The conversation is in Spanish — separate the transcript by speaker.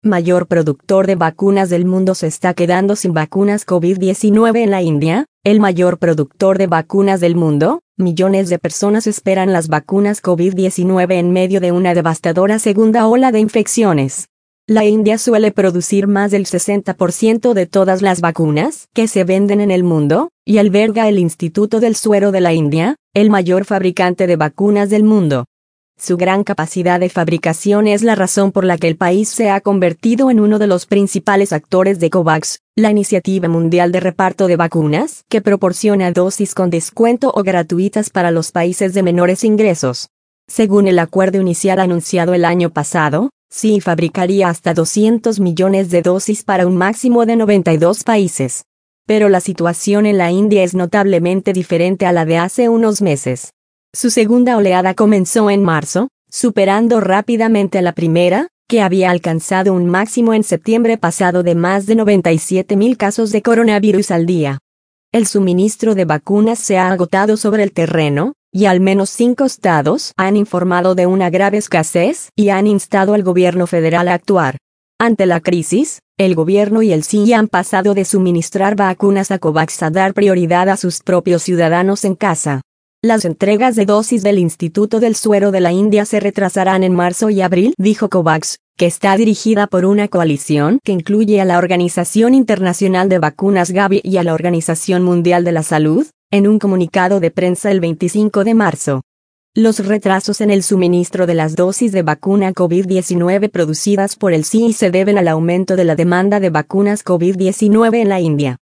Speaker 1: Mayor productor de vacunas del mundo se está quedando sin vacunas COVID-19 en la India. El mayor productor de vacunas del mundo, millones de personas esperan las vacunas COVID-19 en medio de una devastadora segunda ola de infecciones. La India suele producir más del 60% de todas las vacunas que se venden en el mundo, y alberga el Instituto del Suero de la India, el mayor fabricante de vacunas del mundo. Su gran capacidad de fabricación es la razón por la que el país se ha convertido en uno de los principales actores de COVAX, la iniciativa mundial de reparto de vacunas, que proporciona dosis con descuento o gratuitas para los países de menores ingresos. Según el acuerdo inicial anunciado el año pasado, CIE fabricaría hasta 200 millones de dosis para un máximo de 92 países. Pero la situación en la India es notablemente diferente a la de hace unos meses. Su segunda oleada comenzó en marzo, superando rápidamente a la primera, que había alcanzado un máximo en septiembre pasado de más de 97.000 casos de coronavirus al día. El suministro de vacunas se ha agotado sobre el terreno, y al menos 5 estados han informado de una grave escasez y han instado al gobierno federal a actuar. Ante la crisis, el gobierno y el CIE han pasado de suministrar vacunas a COVAX a dar prioridad a sus propios ciudadanos en casa. Las entregas de dosis del Instituto del Suero de la India se retrasarán en marzo y abril, dijo COVAX, que está dirigida por una coalición que incluye a la Organización Internacional de Vacunas Gavi y a la Organización Mundial de la Salud, en un comunicado de prensa el 25 de marzo. Los retrasos en el suministro de las dosis de vacuna COVID-19 producidas por el CIE se deben al aumento de la demanda de vacunas COVID-19 en la India.